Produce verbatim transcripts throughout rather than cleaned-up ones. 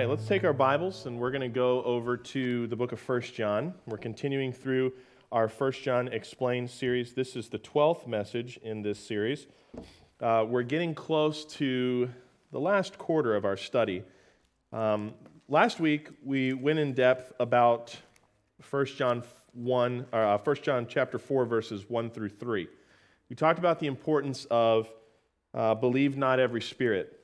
right, let's take our Bibles and we're going to go over to the book of First John. We're continuing through our First John Explained series. This is the twelfth message in this series. Uh, we're getting close to the last quarter of our study. Um, last week, we went in depth about First John one, uh, First John chapter four, verses one through three. We talked about the importance of uh, believe not every spirit.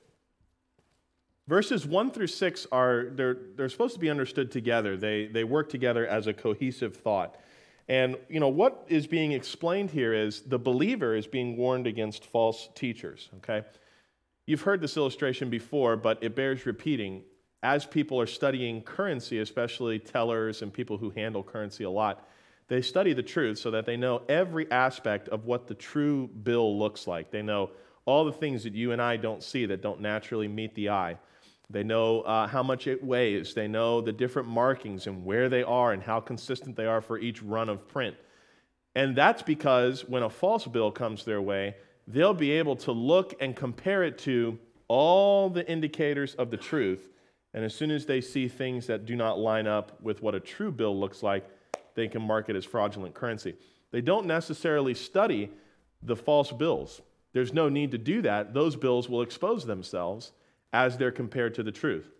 Verses one through six are, they're, they're supposed to be understood together. They, they work together as a cohesive thought. And, you know, what is being explained here is the believer is being warned against false teachers, okay? You've heard this illustration before, but it bears repeating. As people are studying currency, especially tellers and people who handle currency a lot, they study the truth so that they know every aspect of what the true bill looks like. They know all the things that you and I don't see that don't naturally meet the eye. They know uh, how much it weighs. They know the different markings and where they are and how consistent they are for each run of print. And that's because when a false bill comes their way, they'll be able to look and compare it to all the indicators of the truth. And as soon as they see things that do not line up with what a true bill looks like, they can mark it as fraudulent currency. They don't necessarily study the false bills. There's no need to do that. Those bills will expose themselves as they're compared to the truth.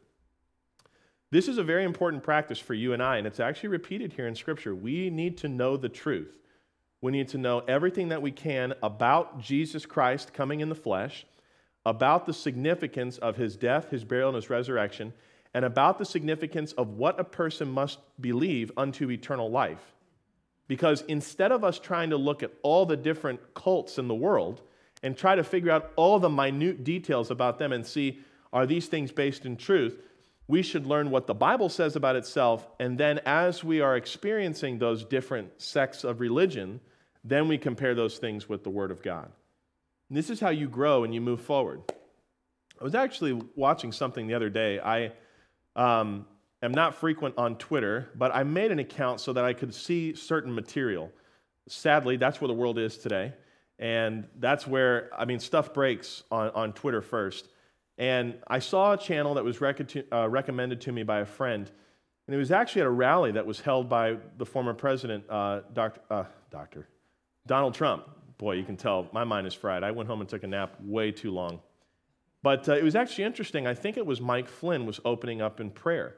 This is a very important practice for you and I, and it's actually repeated here in Scripture. We need to know the truth. We need to know everything that we can about Jesus Christ coming in the flesh, about the significance of his death, his burial, and his resurrection, and about the significance of what a person must believe unto eternal life. Because instead of us trying to look at all the different cults in the world and try to figure out all the minute details about them and see, are these things based in truth? We should learn what the Bible says about itself, and then as we are experiencing those different sects of religion, then we compare those things with the Word of God. And this is how you grow and you move forward. I was actually watching something the other day. I um, am not frequent on Twitter, but I made an account so that I could see certain material. Sadly, that's where the world is today, and that's where, I mean, stuff breaks on, on Twitter first. And I saw a channel that was rec- uh, recommended to me by a friend, and it was actually at a rally that was held by the former president, uh, Doctor Uh, Doctor Donald Trump. Boy, you can tell my mind is fried. I went home and took a nap way too long. But uh, it was actually interesting. I think it was Mike Flynn was opening up in prayer.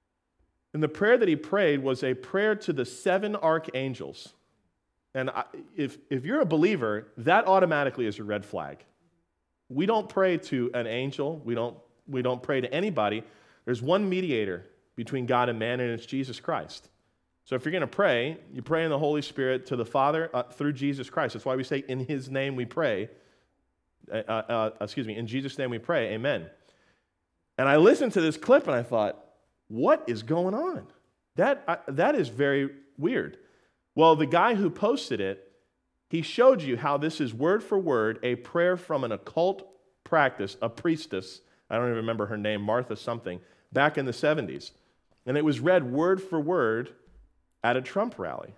And the prayer that he prayed was a prayer to the seven archangels. And I, if, if you're a believer, that automatically is a red flag. We don't pray to an angel. We don't, we don't pray to anybody. There's one mediator between God and man, and it's Jesus Christ. So if you're going to pray, you pray in the Holy Spirit to the Father uh, through Jesus Christ. That's why we say, in his name we pray. Uh, uh, excuse me, in Jesus' name we pray, amen. And I listened to this clip and I thought, what is going on? That, uh, that is very weird. Well, the guy who posted it, he showed you how this is word for word a prayer from an occult practice, a priestess, I don't even remember her name, Martha something, back in the seventies. And it was read word for word at a Trump rally.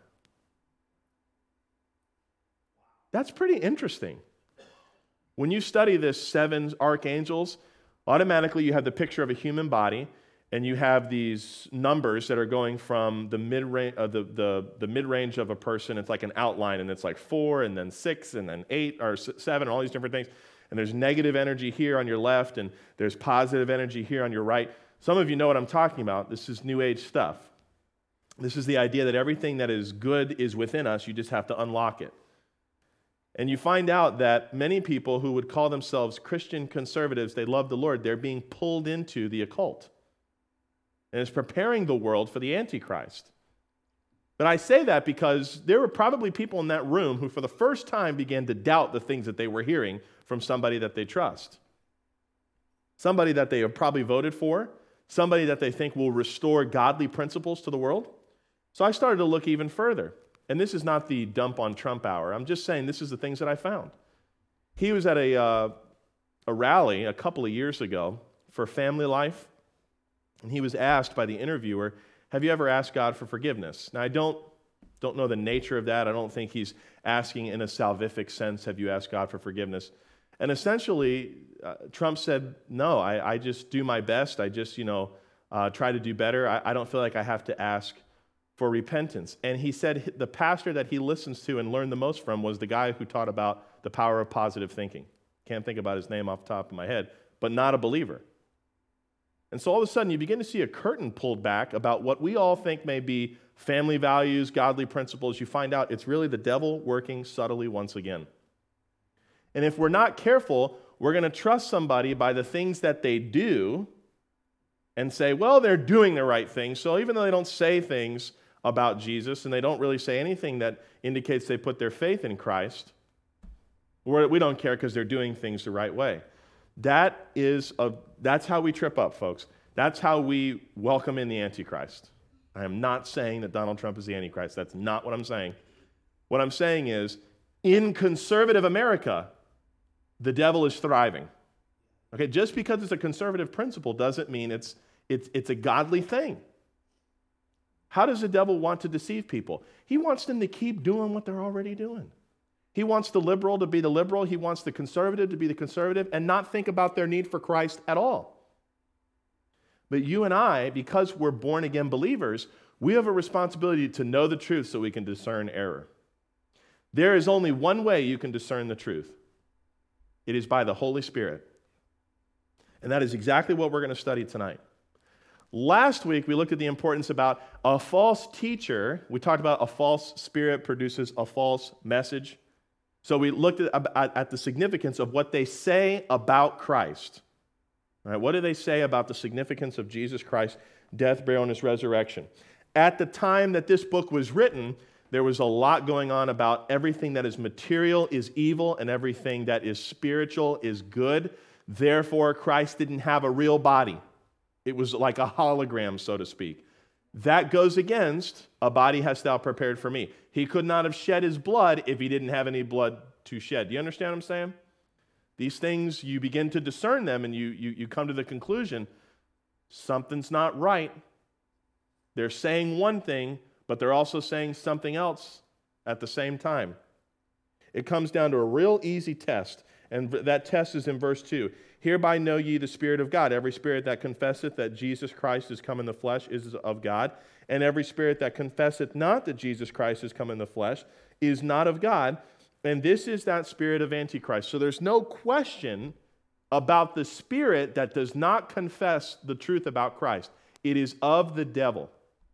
That's pretty interesting. When you study this seven archangels, automatically you have the picture of a human body, and you have these numbers that are going from the mid-range, uh, the, the, the mid-range of a person. It's like an outline, and it's like four, and then six, and then eight, or seven, and all these different things. And there's negative energy here on your left, and there's positive energy here on your right. Some of you know what I'm talking about. This is New Age stuff. This is the idea that everything that is good is within us. You just have to unlock it. And you find out that many people who would call themselves Christian conservatives, they love the Lord, they're being pulled into the occult. And it's preparing the world for the Antichrist. But I say that because there were probably people in that room who for the first time began to doubt the things that they were hearing from somebody that they trust. Somebody that they have probably voted for, somebody that they think will restore godly principles to the world. So I started to look even further. And this is not the dump on Trump hour. I'm just saying this is the things that I found. He was at a, uh, a rally a couple of years ago for Family Life. And he was asked by the interviewer, have you ever asked God for forgiveness? Now, I don't, don't know the nature of that. I don't think he's asking in a salvific sense, have you asked God for forgiveness? And essentially, uh, Trump said, no, I, I just do my best. I just, you know, uh, try to do better. I, I don't feel like I have to ask for repentance. And he said the pastor that he listens to and learned the most from was the guy who taught about the power of positive thinking. Can't think about his name off the top of my head, but not a believer. And so all of a sudden you begin to see a curtain pulled back about what we all think may be family values, godly principles. You find out it's really the devil working subtly once again. And if we're not careful, we're going to trust somebody by the things that they do and say, well, they're doing the right thing. So even though they don't say things about Jesus and they don't really say anything that indicates they put their faith in Christ, we're, we don't care because they're doing things the right way. That is a, that's how we trip up, folks. That's how we welcome in the Antichrist. I am not saying that Donald Trump is the Antichrist. That's not what I'm saying. What I'm saying is, in conservative America, the devil is thriving. Okay, just because it's a conservative principle doesn't mean it's, it's, it's a godly thing. How does the devil want to deceive people? He wants them to keep doing what they're already doing. He wants the liberal to be the liberal. He wants the conservative to be the conservative and not think about their need for Christ at all. But you and I, because we're born-again believers, we have a responsibility to know the truth so we can discern error. There is only one way you can discern the truth. It is by the Holy Spirit. And that is exactly what we're going to study tonight. Last week, we looked at the importance about a false teacher. We talked about a false spirit produces a false message. So we looked at, at, at the significance of what they say about Christ. All right, what do they say about the significance of Jesus Christ's death, burial, and his resurrection? At the time that this book was written, there was a lot going on about everything that is material is evil and everything that is spiritual is good. Therefore, Christ didn't have a real body. It was like a hologram, so to speak. That goes against a body hast thou prepared for me. He could not have shed his blood if he didn't have any blood to shed. Do you understand what I'm saying? These things, you begin to discern them and you, you, you come to the conclusion, something's not right. They're saying one thing, but they're also saying something else at the same time. It comes down to a real easy test, and that test is in verse two. Hereby know ye the Spirit of God. Every spirit that confesseth that Jesus Christ is come in the flesh is of God, and every spirit that confesseth not that Jesus Christ is come in the flesh is not of God. And this is that spirit of Antichrist. So there's no question about the spirit that does not confess the truth about Christ. It is of the devil.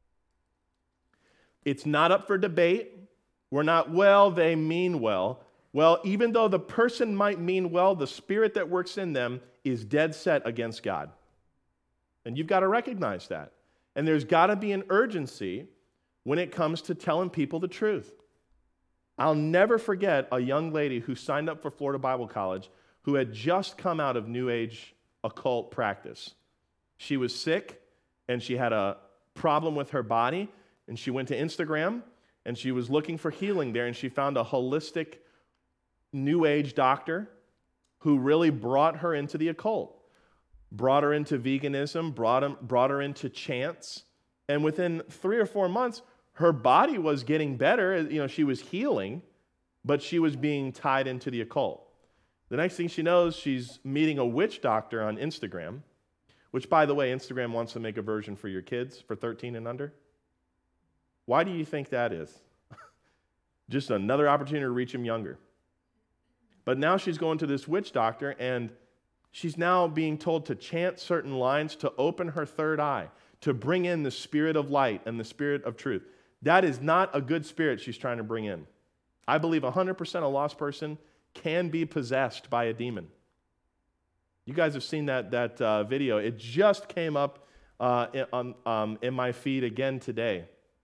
It's not up for debate. We're not, well, they mean well. Well, even though the person might mean well, the spirit that works in them is dead set against God. And you've got to recognize that. And there's got to be an urgency when it comes to telling people the truth. I'll never forget a young lady who signed up for Florida Bible College who had just come out of New Age occult practice. She was sick and she had a problem with her body, and she went to Instagram and she was looking for healing there, and she found a holistic New Age doctor who really brought her into the occult, brought her into veganism, brought, him, brought her into chants, and within three or four months, her body was getting better. You know, she was healing, but she was being tied into the occult. The next thing she knows, she's meeting a witch doctor on Instagram, which, by the way, Instagram wants to make a version for your kids for thirteen and under. Why do you think that is? Just another opportunity to reach them younger. But now she's going to this witch doctor, and she's now being told to chant certain lines to open her third eye, to bring in the spirit of light and the spirit of truth. That is not a good spirit she's trying to bring in. I believe one hundred percent a lost person can be possessed by a demon. You guys have seen that, that uh, video. It just came up uh, in, um, in my feed again today.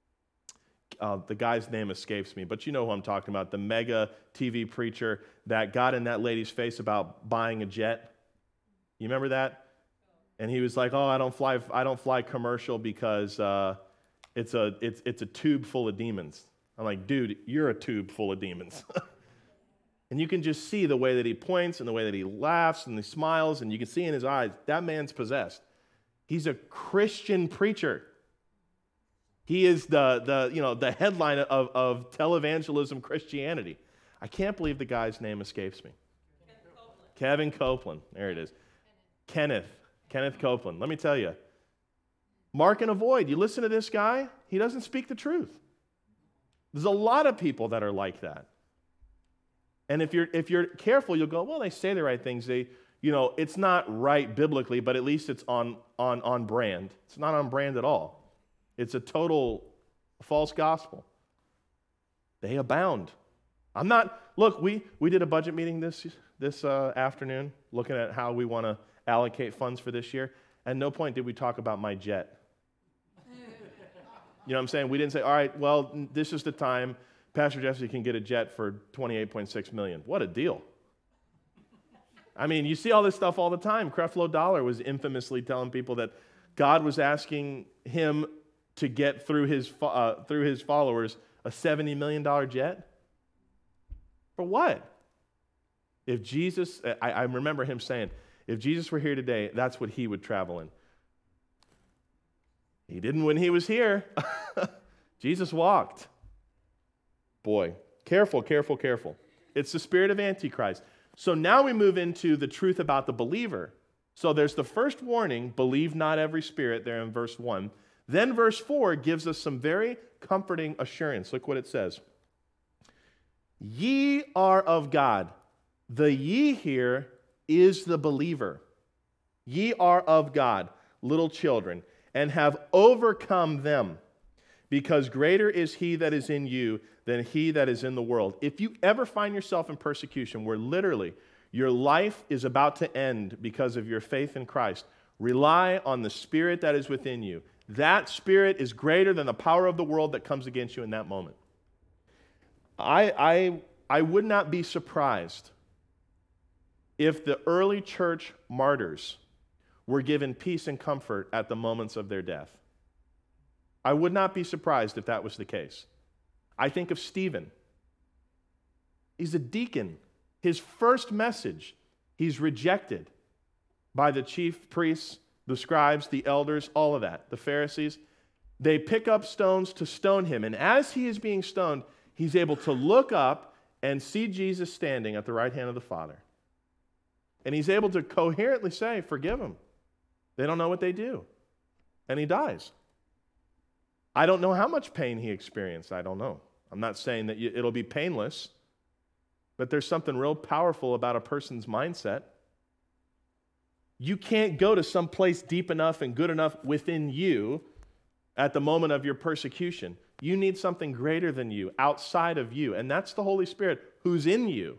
Uh, the guy's name escapes me, but you know who I'm talking about, the mega T V preacher that got in that lady's face about buying a jet. You remember that? And he was like, "Oh, I don't fly. I don't fly commercial because uh, it's a it's it's a tube full of demons." I'm like, "Dude, you're a tube full of demons." And you can just see the way that he points and the way that he laughs and he smiles, and you can see in his eyes that man's possessed. He's a Christian preacher. He is the the you know the headline of of televangelism Christianity. I can't believe the guy's name escapes me. Kevin Copeland. There it is. Kenneth. Kenneth Copeland. Let me tell you, Mark and avoid. You listen to this guy, he doesn't speak the truth. There's a lot of people that are like that. And if you're if you're careful, you'll go, well, they say the right things. They, you know, it's not right biblically, but at least it's on on on brand. It's not on brand at all. It's a total false gospel. They abound. I'm not, look, we, we did a budget meeting this this uh, afternoon, looking at how we want to allocate funds for this year. At no point did we talk about my jet. You know what I'm saying? We didn't say, all right, well, this is the time Pastor Jesse can get a jet for twenty-eight point six million dollars. What a deal. I mean, you see all this stuff all the time. Creflo Dollar was infamously telling people that God was asking him to get through his uh, through his followers a seventy million dollars jet. For what? If Jesus, I, I remember him saying, if Jesus were here today, that's what he would travel in. He didn't when he was here. Jesus walked. Boy, careful, careful, careful. It's the spirit of Antichrist. So now we move into the truth about the believer. So there's the first warning, believe not every spirit, there in verse one. Then verse four gives us some very comforting assurance. Look what it says. Ye are of God. The ye here is the believer. Ye are of God, little children, and have overcome them, because greater is he that is in you than he that is in the world. If you ever find yourself in persecution where literally your life is about to end because of your faith in Christ, rely on the spirit that is within you. That spirit is greater than the power of the world that comes against you in that moment. I, I, I would not be surprised if the early church martyrs were given peace and comfort at the moments of their death. I would not be surprised if that was the case. I think of Stephen. He's a deacon. His first message, he's rejected by the chief priests, the scribes, the elders, all of that, the Pharisees. They pick up stones to stone him. And as he is being stoned, he's able to look up and see Jesus standing at the right hand of the Father. And he's able to coherently say, forgive them. They don't know what they do. And he dies. I don't know how much pain he experienced. I don't know. I'm not saying that you, it'll be painless, but there's something real powerful about a person's mindset. You can't go to some place deep enough and good enough within you at the moment of your persecution. You need something greater than you, outside of you, and that's the Holy Spirit who's in you.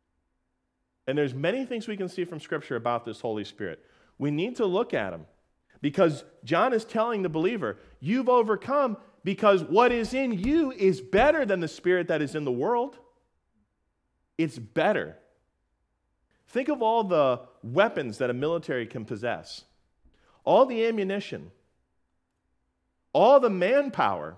And there's many things we can see from Scripture about this Holy Spirit. We need to look at him because John is telling the believer, you've overcome because what is in you is better than the spirit that is in the world. It's better. Think of all the weapons that a military can possess, all the ammunition, all the manpower,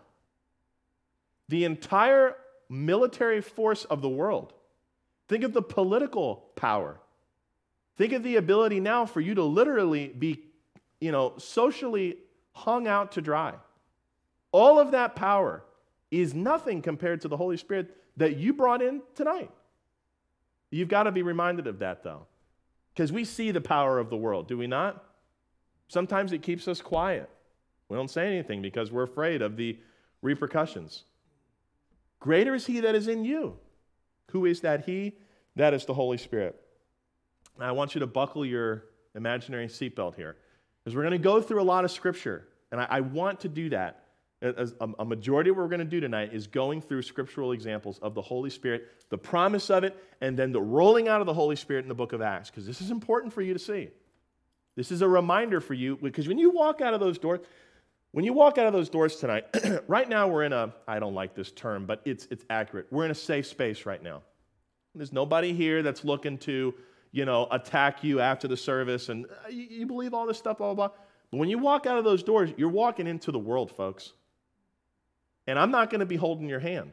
the entire military force of the world. Think of the political power. Think of the ability now for you to literally be, you know, socially hung out to dry. All of that power is nothing compared to the Holy Spirit that you brought in tonight. You've got to be reminded of that, though, because we see the power of the world, do we not? Sometimes it keeps us quiet. We don't say anything because we're afraid of the repercussions. Greater is he that is in you. Who is that he? That is the Holy Spirit. Now, I want you to buckle your imaginary seatbelt here, because we're going to go through a lot of Scripture, and I, I want to do that. As a, a majority of what we're going to do tonight is going through scriptural examples of the Holy Spirit, the promise of it, and then the rolling out of the Holy Spirit in the book of Acts, because this is important for you to see. This is a reminder for you, because when you walk out of those doors, when you walk out of those doors tonight, right now we're in a, I don't like this term, but it's it's accurate. We're in a safe space right now. There's nobody here that's looking to, you know, attack you after the service, and uh, you, you believe all this stuff, blah, blah, blah. But when you walk out of those doors, you're walking into the world, folks. And I'm not going to be holding your hand.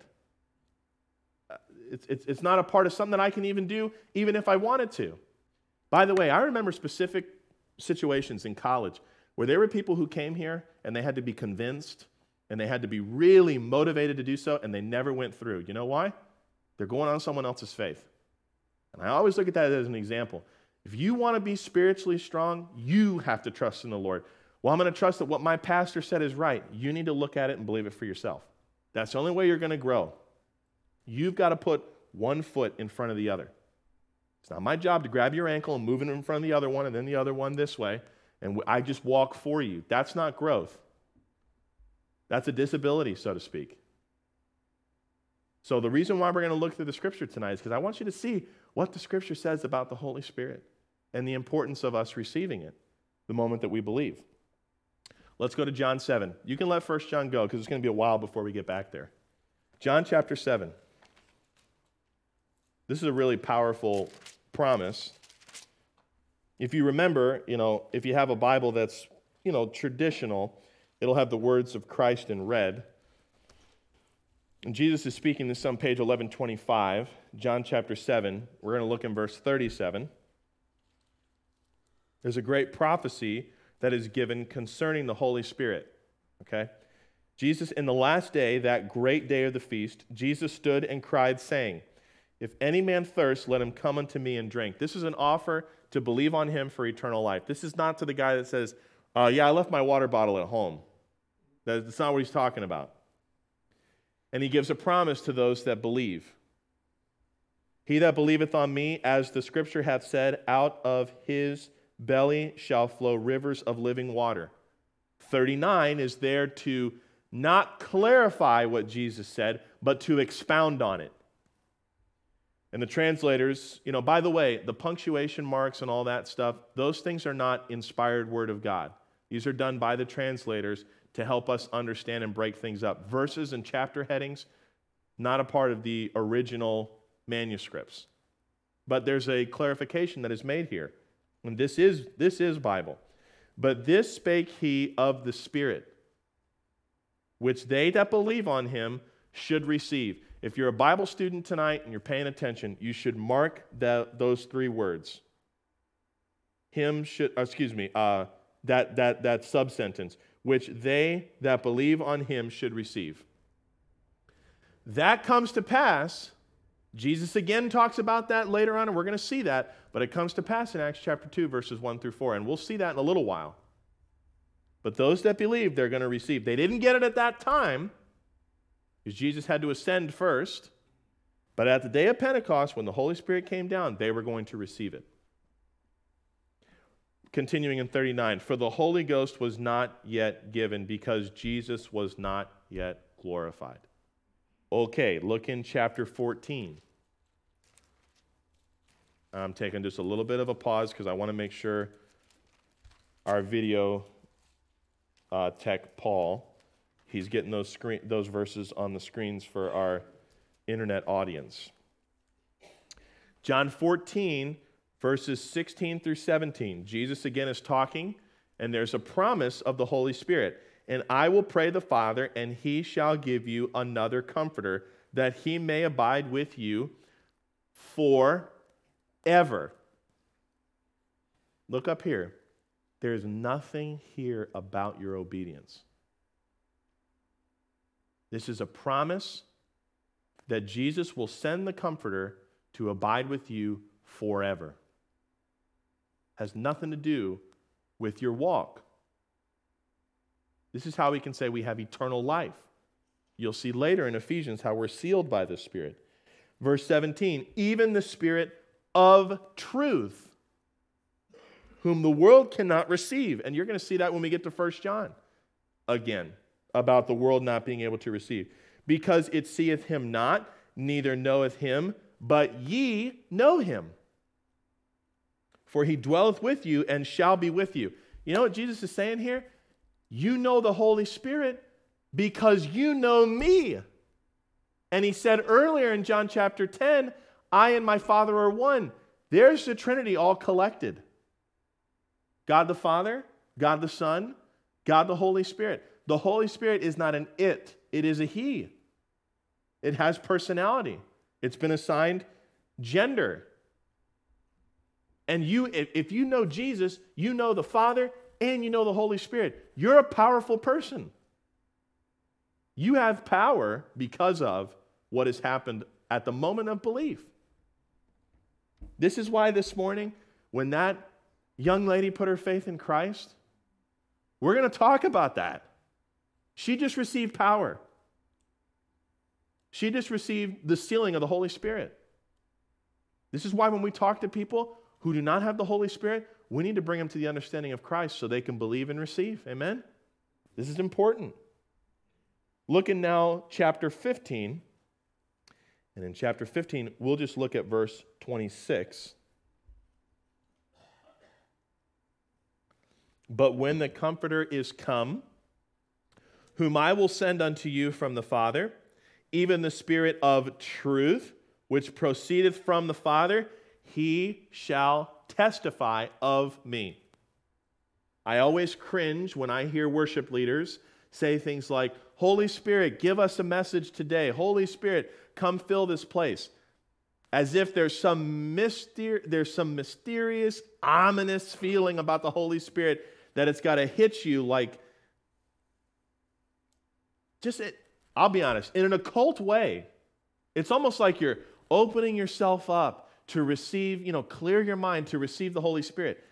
It's, it's, it's not a part of something that I can even do, even if I wanted to. By the way, I remember specific situations in college where there were people who came here and they had to be convinced and they had to be really motivated to do so, and they never went through. You know why? They're going on someone else's faith. And I always look at that as an example. If you want to be spiritually strong, you have to trust in the Lord. Well, I'm going to trust that what my pastor said is right. You need to look at it and believe it for yourself. That's the only way you're going to grow. You've got to put one foot in front of the other. It's not my job to grab your ankle and move it in front of the other one and then the other one this way, and I just walk for you. That's not growth. That's a disability, so to speak. So the reason why we're going to look through the Scripture tonight is because I want you to see what the Scripture says about the Holy Spirit and the importance of us receiving it the moment that we believe. Let's go to John seven. You can let First John go because it's going to be a while before we get back there. John chapter seven. This is a really powerful promise. If you remember, you know, if you have a Bible that's, you know, traditional, it'll have the words of Christ in red. And Jesus is speaking this on page eleven twenty-five, John chapter seven. We're going to look in verse thirty-seven. There's a great prophecy that is given concerning the Holy Spirit, okay? Jesus, in the last day, that great day of the feast, Jesus stood and cried, saying, if any man thirst, let him come unto me and drink. This is an offer to believe on him for eternal life. This is not to the guy that says, uh, yeah, I left my water bottle at home. That's not what he's talking about. And he gives a promise to those that believe. He that believeth on me, as the Scripture hath said, out of his belly shall flow rivers of living water. thirty-nine is there to not clarify what Jesus said, but to expound on it. And the translators, you know, by the way, the punctuation marks and all that stuff, those things are not inspired word of God. These are done by the translators to help us understand and break things up. Verses and chapter headings, not a part of the original manuscripts. But there's a clarification that is made here. And this is, this is Bible. But this spake he of the Spirit, which they that believe on him should receive. If you're a Bible student tonight and you're paying attention, you should mark that, those three words. Him should, excuse me, uh, that, that, that sub-sentence, which they that believe on him should receive. That comes to pass. Jesus again talks about that later on, and we're going to see that, but it comes to pass in Acts chapter two, verses one through four, and we'll see that in a little while. But those that believe, they're going to receive. They didn't get it at that time, because Jesus had to ascend first, but at the day of Pentecost, when the Holy Spirit came down, they were going to receive it. Continuing in thirty-nine, for the Holy Ghost was not yet given because Jesus was not yet glorified. Okay, look in chapter fourteen. I'm taking just a little bit of a pause because I want to make sure our video uh, tech, Paul, he's getting those screen, those verses on the screens for our internet audience. John fourteen, verses sixteen through seventeen. Jesus again is talking, and there's a promise of the Holy Spirit. And I will pray the Father, and he shall give you another comforter, that he may abide with you forever. Look up here. There's nothing here about your obedience. This is a promise that Jesus will send the Comforter to abide with you forever. Has nothing to do with your walk. This is how we can say we have eternal life. You'll see later in Ephesians how we're sealed by the Spirit. Verse seventeen, even the Spirit of truth, whom the world cannot receive. And you're going to see that when we get to First John again, about the world not being able to receive. Because it seeth him not, neither knoweth him, but ye know him. For he dwelleth with you and shall be with you. You know what Jesus is saying here? You know the Holy Spirit because you know me. And he said earlier in John chapter ten, I and my Father are one. There's the Trinity all collected. God the Father, God the Son, God the Holy Spirit. The Holy Spirit is not an it, it is a he. It has personality. It's been assigned gender. And you, if you know Jesus, you know the Father and you know the Holy Spirit. You're a powerful person. You have power because of what has happened at the moment of belief. This is why this morning, when that young lady put her faith in Christ, We're going to talk about that. She just received power. She just received the sealing of the Holy Spirit. This is why when we talk to people who do not have the Holy Spirit, we need to bring them to the understanding of Christ so they can believe and receive. Amen? This is important. Look in now chapter fifteen. And in chapter fifteen, we'll just look at verse twenty-six. But when the Comforter is come, whom I will send unto you from the Father, even the Spirit of truth, which proceedeth from the Father, he shall testify of me. I always cringe when I hear worship leaders say things like, Holy Spirit, give us a message today. Holy Spirit, come fill this place. As if there's some myster- there's some mysterious, ominous feeling about the Holy Spirit that it's got to hit you like, just, it, I'll be honest, in an occult way. It's almost like you're opening yourself up to receive, you know, clear your mind to receive the Holy Spirit.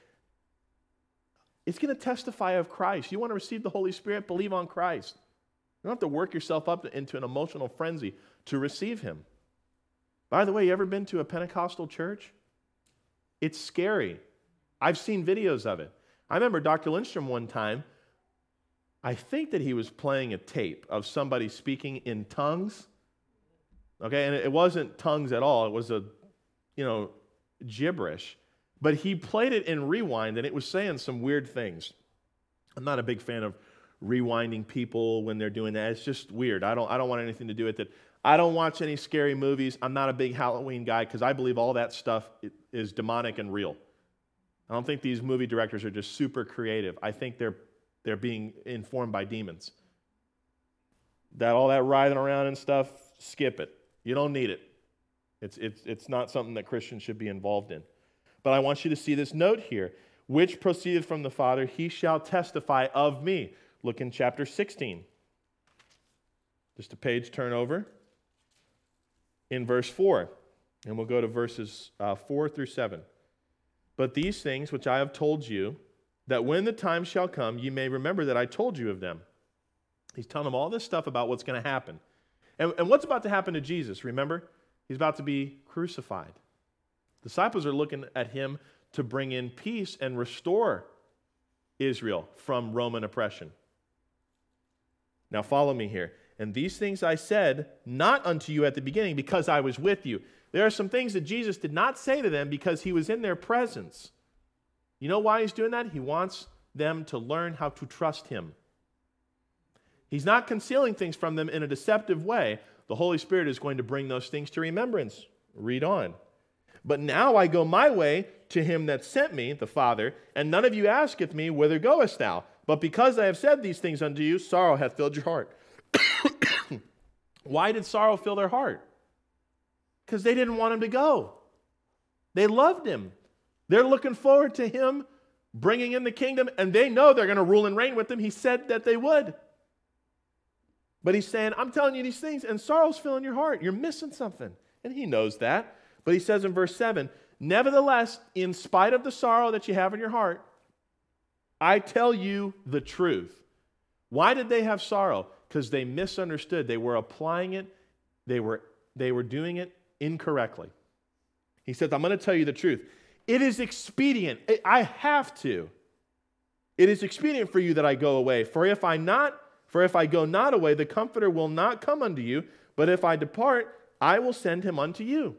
It's going to testify of Christ. You want to receive the Holy Spirit? Believe on Christ. You don't have to work yourself up into an emotional frenzy to receive Him. By the way, you ever been to a Pentecostal church? It's scary. I've seen videos of it. I remember Doctor Lindstrom one time, I think that he was playing a tape of somebody speaking in tongues. Okay, and it wasn't tongues at all. It was a, you know, gibberish. But he played it in rewind, and it was saying some weird things. I'm not a big fan of rewinding people when they're doing that. It's just weird. I don't, I don't want anything to do with it. I don't watch any scary movies. I'm not a big Halloween guy because I believe all that stuff is demonic and real. I don't think these movie directors are just super creative. I think they're they're being informed by demons. That all that writhing around and stuff, skip it. You don't need it. It's it's it's not something that Christians should be involved in. But I want you to see this note here. Which proceedeth from the Father, he shall testify of me. Look in chapter sixteen. Just a page turn over. In verse four. And we'll go to verses uh, four through seven. But these things which I have told you, that when the time shall come, you may remember that I told you of them. He's telling them all this stuff about what's going to happen. And, and what's about to happen to Jesus, remember? He's about to be crucified. Disciples are looking at him to bring in peace and restore Israel from Roman oppression. Now follow me here. And these things I said not unto you at the beginning, because I was with you. There are some things that Jesus did not say to them because he was in their presence. You know why he's doing that? He wants them to learn how to trust him. He's not concealing things from them in a deceptive way. The Holy Spirit is going to bring those things to remembrance. Read on. But now I go my way to him that sent me, the Father, and none of you asketh me, whither goest thou? But because I have said these things unto you, sorrow hath filled your heart. Why did sorrow fill their heart? Because they didn't want him to go. They loved him. They're looking forward to him bringing in the kingdom, and they know they're going to rule and reign with him. He said that they would. But he's saying, I'm telling you these things, and sorrow's filling your heart. You're missing something. And he knows that. But he says in verse seven, nevertheless, in spite of the sorrow that you have in your heart, I tell you the truth. Why did they have sorrow? Because they misunderstood. They were applying it. They were, they were doing it incorrectly. He says, I'm going to tell you the truth. It is expedient. I have to. It is expedient for you that I go away. For if I not, for if I go not away, the Comforter will not come unto you. But if I depart, I will send him unto you.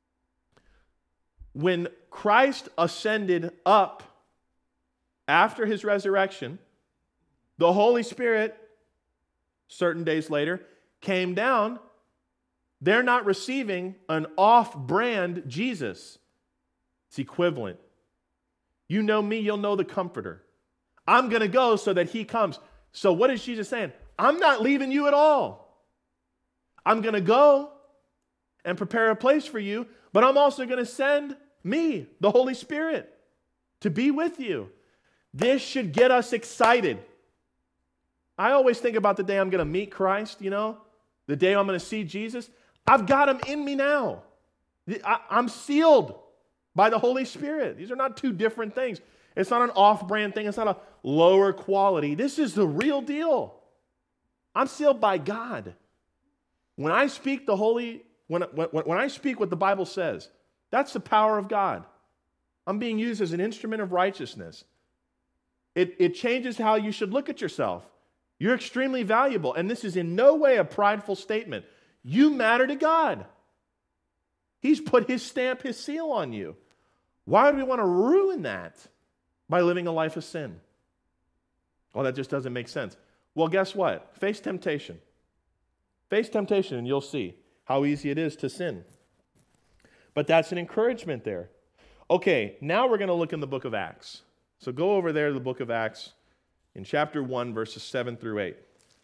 When Christ ascended up after his resurrection, the Holy Spirit, certain days later, came down. They're not receiving an off-brand Jesus. It's equivalent. You know me, you'll know the Comforter. I'm going to go so that he comes. So what is Jesus saying? I'm not leaving you at all. I'm going to go and prepare a place for you, but I'm also going to send me, the Holy Spirit, to be with you. This should get us excited. I always think about the day I'm going to meet Christ, you know, the day I'm going to see Jesus. I've got him in me now. I, I'm sealed by the Holy Spirit. These are not two different things. It's not an off-brand thing. It's not a lower quality. This is the real deal. I'm sealed by God. When I speak the holy, when, when, when I speak what the Bible says, that's the power of God. I'm being used as an instrument of righteousness. It, it changes how you should look at yourself. You're extremely valuable, and this is in no way a prideful statement. You matter to God. He's put his stamp, his seal on you. Why would we want to ruin that by living a life of sin? Well, that just doesn't make sense. Well, guess what? Face temptation. Face temptation, and you'll see how easy it is to sin. But that's an encouragement there. Okay, now we're going to look in the book of Acts. So go over there to the book of Acts in chapter one, verses seven through eight.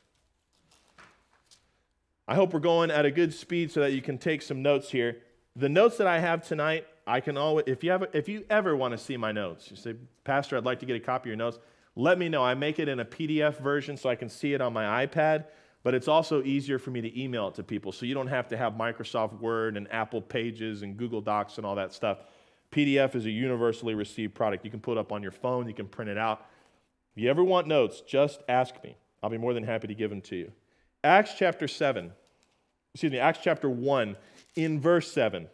I hope we're going at a good speed so that you can take some notes here. The notes that I have tonight, I can always, if you have, if you ever want to see my notes, you say, Pastor, I'd like to get a copy of your notes, let me know. I make it in a P D F version so I can see it on my iPad, but it's also easier for me to email it to people so you don't have to have Microsoft Word and Apple Pages and Google Docs and all that stuff. P D F is a universally received product. You can put it up on your phone. You can print it out. If you ever want notes, just ask me. I'll be more than happy to give them to you. Acts chapter seven, excuse me, Acts chapter one, in verse seven.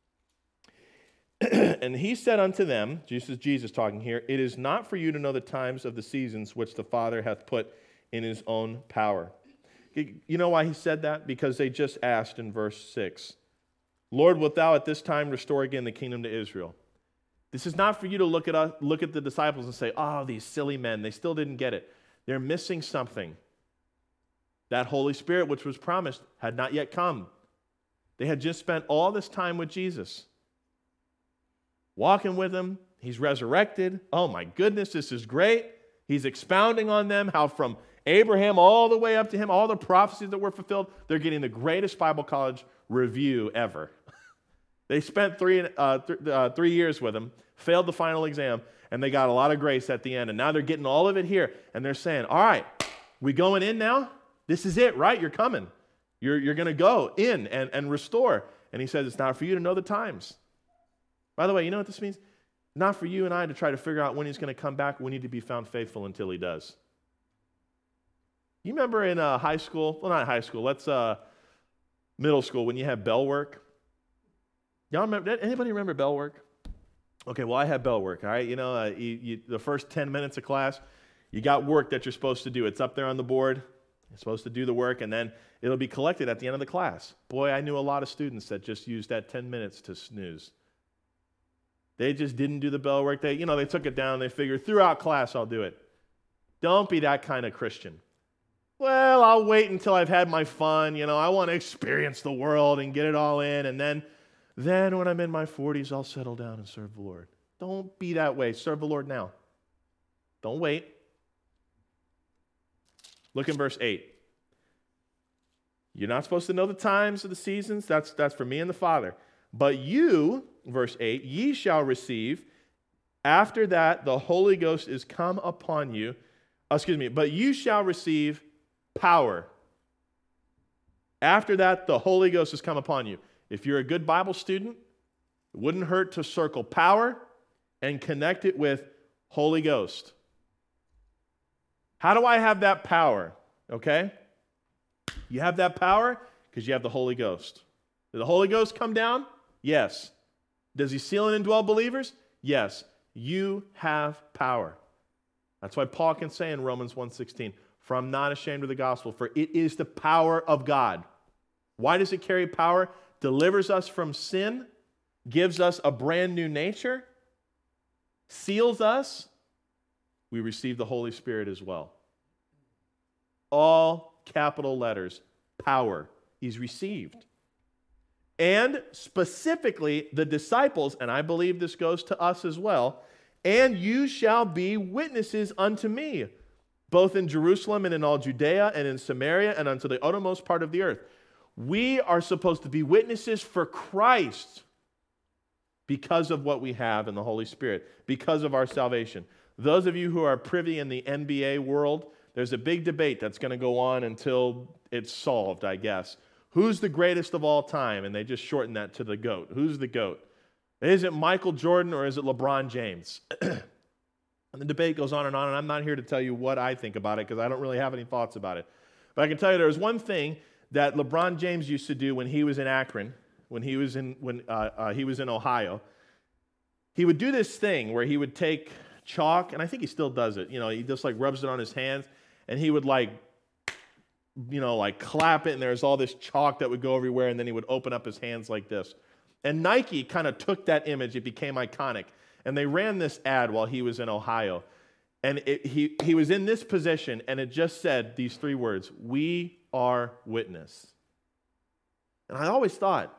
And he said unto them, Jesus, Jesus talking here, it is not for you to know the times of the seasons which the Father hath put in his own power. You know why he said that? Because they just asked in verse six, Lord, wilt thou at this time restore again the kingdom to Israel? This is not for you to look at us, look at the disciples and say, oh, these silly men, they still didn't get it. They're missing something. That Holy Spirit, which was promised, had not yet come. They had just spent all this time with Jesus, walking with him. He's resurrected. Oh my goodness, this is great. He's expounding on them, how from Abraham all the way up to him, all the prophecies that were fulfilled, they're getting the greatest Bible college review ever. They spent three, uh, th- uh, three years with him, failed the final exam, and they got a lot of grace at the end. And now they're getting all of it here. And they're saying, all right, we going in now? This is it, right? You're coming. You're, you're going to go in and, and restore. And he says, it's not for you to know the times. By the way, you know what this means? Not for you and I to try to figure out when he's going to come back. We need to be found faithful until he does. You remember in uh, high school, well, not high school, let's uh, middle school, when you had bell work? Y'all remember, anybody remember bell work? Okay, well, I had bell work, all right? You know, uh, you, you, the first ten minutes of class, you got work that you're supposed to do. It's up there on the board. You're supposed to do the work, and then it'll be collected at the end of the class. Boy, I knew a lot of students that just used that ten minutes to snooze. They just didn't do the bell work. They, you know, they took it down. They figured, throughout class, I'll do it. Don't be that kind of Christian. Well, I'll wait until I've had my fun. You know, I want to experience the world and get it all in, and then, then when I'm in my forties, I'll settle down and serve the Lord. Don't be that way. Serve the Lord now. Don't wait. Look in verse eight. You're not supposed to know the times of the seasons. That's, that's for me and the Father. But you, verse eight, ye shall receive, after that the Holy Ghost is come upon you. Oh, excuse me, but you shall receive power. After that, the Holy Ghost has come upon you. If you're a good Bible student, it wouldn't hurt to circle power and connect it with Holy Ghost. How do I have that power? Okay? You have that power because you have the Holy Ghost. Did the Holy Ghost come down? Yes. Does he seal and indwell believers? Yes. You have power. That's why Paul can say in Romans one sixteen, for I'm not ashamed of the gospel, for it is the power of God. Why does it carry power? Delivers us from sin, gives us a brand new nature, seals us. We receive the Holy Spirit as well. All capital letters, power. He's received. And specifically, the disciples, and I believe this goes to us as well, and you shall be witnesses unto me, both in Jerusalem and in all Judea and in Samaria and unto the uttermost part of the earth. We are supposed to be witnesses for Christ because of what we have in the Holy Spirit, because of our salvation. Those of you who are privy in the N B A world, there's a big debate that's going to go on until it's solved, I guess. Who's the greatest of all time? And they just shorten that to the GOAT. Who's the GOAT? Is it Michael Jordan or is it LeBron James? And the debate goes on and on, and I'm not here to tell you what I think about it because I don't really have any thoughts about it. But I can tell you there was one thing that LeBron James used to do when he was in Akron, when he was in when uh, uh, he was in Ohio. He would do this thing where he would take chalk, and I think he still does it. You know, he just like rubs it on his hands, and he would like, you know, like clap it, and there's all this chalk that would go everywhere, and then he would open up his hands like this. And Nike kind of took that image; it became iconic, and they ran this ad while he was in Ohio, and it, he he was in this position, and it just said these three words: "We are witness." And I always thought,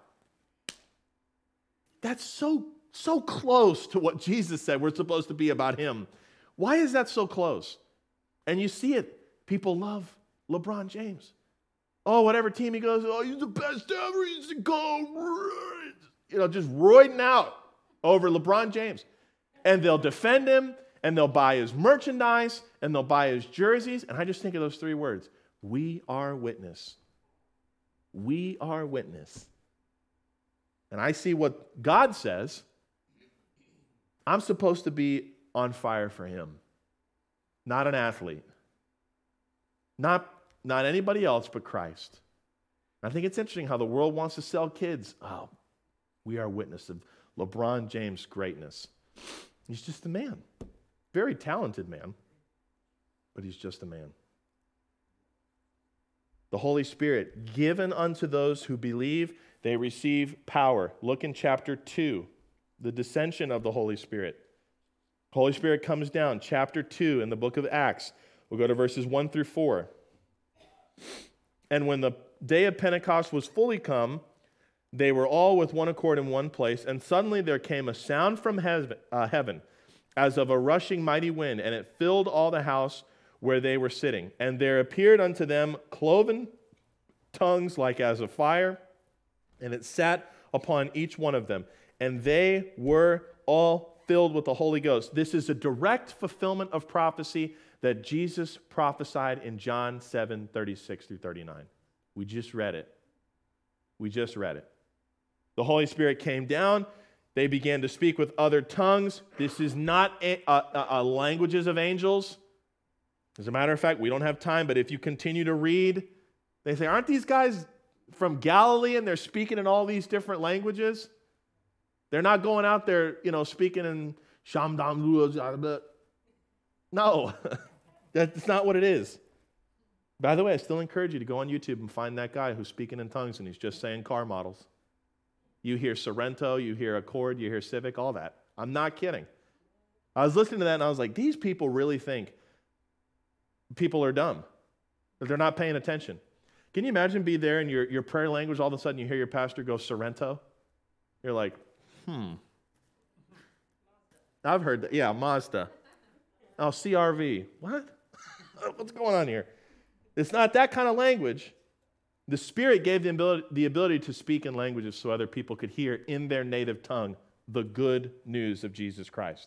that's so. So close to what Jesus said we're supposed to be about him. Why is that so close? And you see it. People love LeBron James. Oh, whatever team he goes, oh, he's the best ever. He's the go, you know, just roiding out over LeBron James. And they'll defend him, and they'll buy his merchandise, and they'll buy his jerseys. And I just think of those three words. We are witness. We are witness. And I see what God says. I'm supposed to be on fire for him, not an athlete, not, not anybody else but Christ. I think it's interesting how the world wants to sell kids. Oh, we are witness of LeBron James' greatness. He's just a man, very talented man, but he's just a man. The Holy Spirit, given unto those who believe, they receive power. Look in chapter two. The descension of the Holy Spirit. Holy Spirit comes down, chapter two in the book of Acts. We'll go to verses one through four. And when the day of Pentecost was fully come, they were all with one accord in one place, and suddenly there came a sound from heaven, uh, heaven as of a rushing mighty wind, and it filled all the house where they were sitting. And there appeared unto them cloven tongues like as of fire, and it sat upon each one of them. And they were all filled with the Holy Ghost. This is a direct fulfillment of prophecy that Jesus prophesied in John seven, thirty-six through thirty-nine. We just read it. We just read it. The Holy Spirit came down. They began to speak with other tongues. This is not a, a, a languages of angels. As a matter of fact, we don't have time, but if you continue to read, they say, aren't these guys from Galilee and they're speaking in all these different languages? They're not going out there, you know, speaking in Shamdam. No, that's not what it is. By the way, I still encourage you to go on YouTube and find that guy who's speaking in tongues and he's just saying car models. You hear Sorrento, you hear Accord, you hear Civic, all that. I'm not kidding. I was listening to that and I was like, these people really think people are dumb, that they're not paying attention. Can you imagine be there in your, your prayer language, all of a sudden you hear your pastor go Sorrento? You're like, hmm. I've heard that. Yeah, Mazda. Oh, C R V. What? What's going on here? It's not that kind of language. The Spirit gave the ability, the ability to speak in languages so other people could hear in their native tongue the good news of Jesus Christ.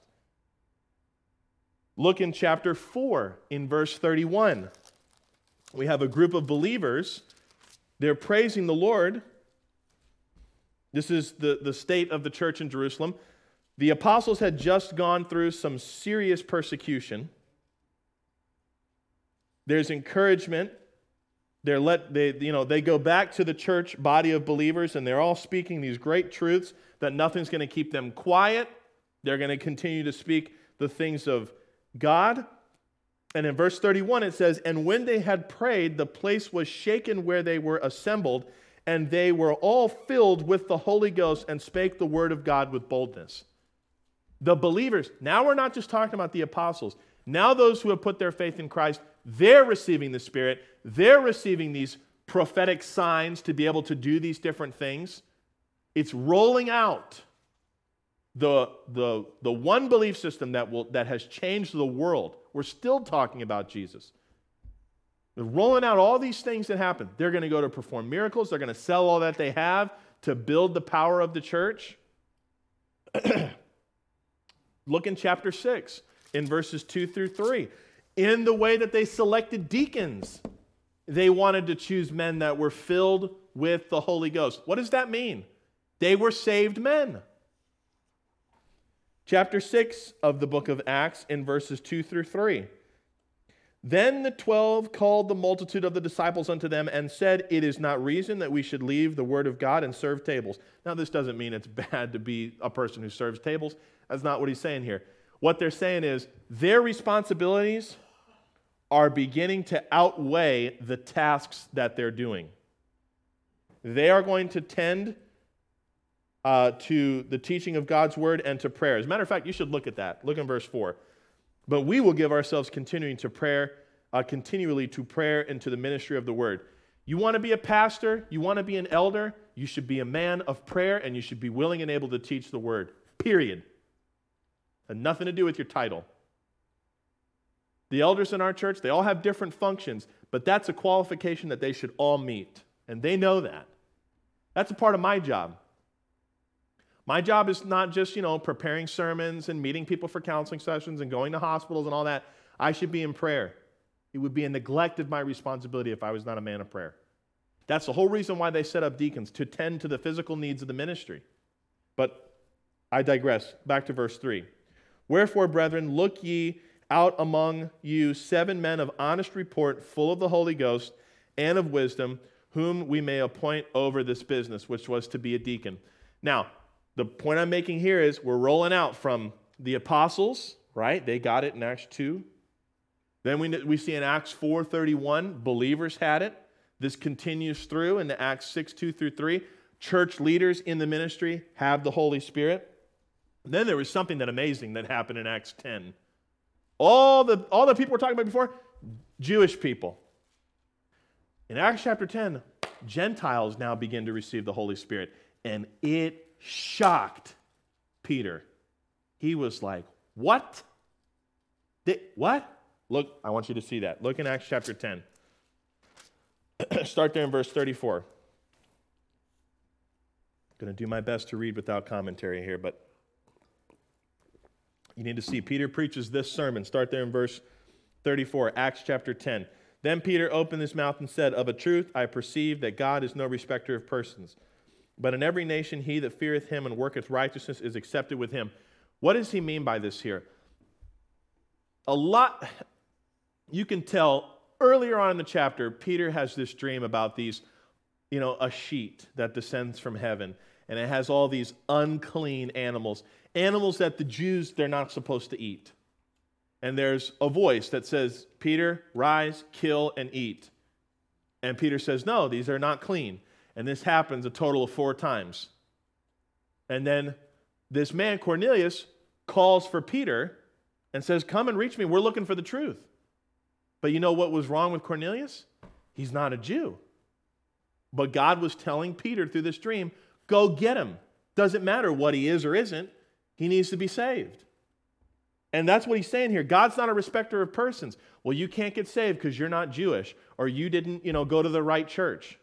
Look in chapter four, in verse thirty-one. We have a group of believers. They're praising the Lord. This is the, the state of the church in Jerusalem. The apostles had just gone through some serious persecution. There's encouragement. They're let they you know they go back to the church body of believers, and they're all speaking these great truths that nothing's going to keep them quiet. They're going to continue to speak the things of God. And in verse thirty-one it says, "And when they had prayed, the place was shaken where they were assembled, and they were all filled with the Holy Ghost and spake the word of God with boldness." The believers, now we're not just talking about the apostles. Now those who have put their faith in Christ, they're receiving the Spirit. They're receiving these prophetic signs to be able to do these different things. It's rolling out the, the, the one belief system that will that has changed the world. We're still talking about Jesus. They're rolling out all these things that happen. They're going to go to perform miracles. They're going to sell all that they have to build the power of the church. Look in chapter six, in verses two through three. In the way that they selected deacons, they wanted to choose men that were filled with the Holy Ghost. What does that mean? They were saved men. Chapter six of the book of Acts in verses two through three. Then the twelve called the multitude of the disciples unto them and said, it is not reason that we should leave the word of God and serve tables. Now, this doesn't mean it's bad to be a person who serves tables. That's not what he's saying here. What they're saying is their responsibilities are beginning to outweigh the tasks that they're doing. They are going to tend uh, to the teaching of God's word and to prayer. As a matter of fact, you should look at that. Look in verse four. But we will give ourselves continuing to prayer, uh, continually to prayer and to the ministry of the word. You want to be a pastor, you want to be an elder, you should be a man of prayer, and you should be willing and able to teach the word. Period. And nothing to do with your title. The elders in our church, they all have different functions, but that's a qualification that they should all meet. And they know that. That's a part of my job. My job is not just, you know, preparing sermons and meeting people for counseling sessions and going to hospitals and all that. I should be in prayer. It would be a neglect of my responsibility if I was not a man of prayer. That's the whole reason why they set up deacons, to tend to the physical needs of the ministry. But I digress. Back to verse three. Wherefore, brethren, look ye out among you seven men of honest report, full of the Holy Ghost and of wisdom, whom we may appoint over this business, which was to be a deacon. Now, the point I'm making here is we're rolling out from the apostles, right? They got it in Acts two. Then we, we see in Acts four thirty-one, believers had it. This continues through into Acts six, two through three. Church leaders in the ministry have the Holy Spirit. And then there was something that amazing that happened in Acts ten. All the, all the people we're talking about before, Jewish people. In Acts chapter ten, Gentiles now begin to receive the Holy Spirit. And it shocked Peter. He was like, what? They, what? Look, I want you to see that. Look in Acts chapter ten. Start there in verse thirty-four. I'm going to do my best to read without commentary here, but you need to see. Peter preaches this sermon. Start there in verse thirty-four, Acts chapter ten. Then Peter opened his mouth and said, of a truth I perceive that God is no respecter of persons. But in every nation he that feareth him and worketh righteousness is accepted with him. What does he mean by this here? A lot, you can tell earlier on in the chapter, Peter has this dream about these, you know, a sheet that descends from heaven. And it has all these unclean animals. Animals that the Jews, they're not supposed to eat. And there's a voice that says, Peter, rise, kill, and eat. And Peter says, no, these are not clean. And this happens a total of four times. And then this man, Cornelius, calls for Peter and says, come and reach me. We're looking for the truth. But you know what was wrong with Cornelius? He's not a Jew. But God was telling Peter through this dream, go get him. Doesn't matter what he is or isn't. He needs to be saved. And that's what he's saying here. God's not a respecter of persons. Well, you can't get saved because you're not Jewish or you didn't, you know, go to the right church.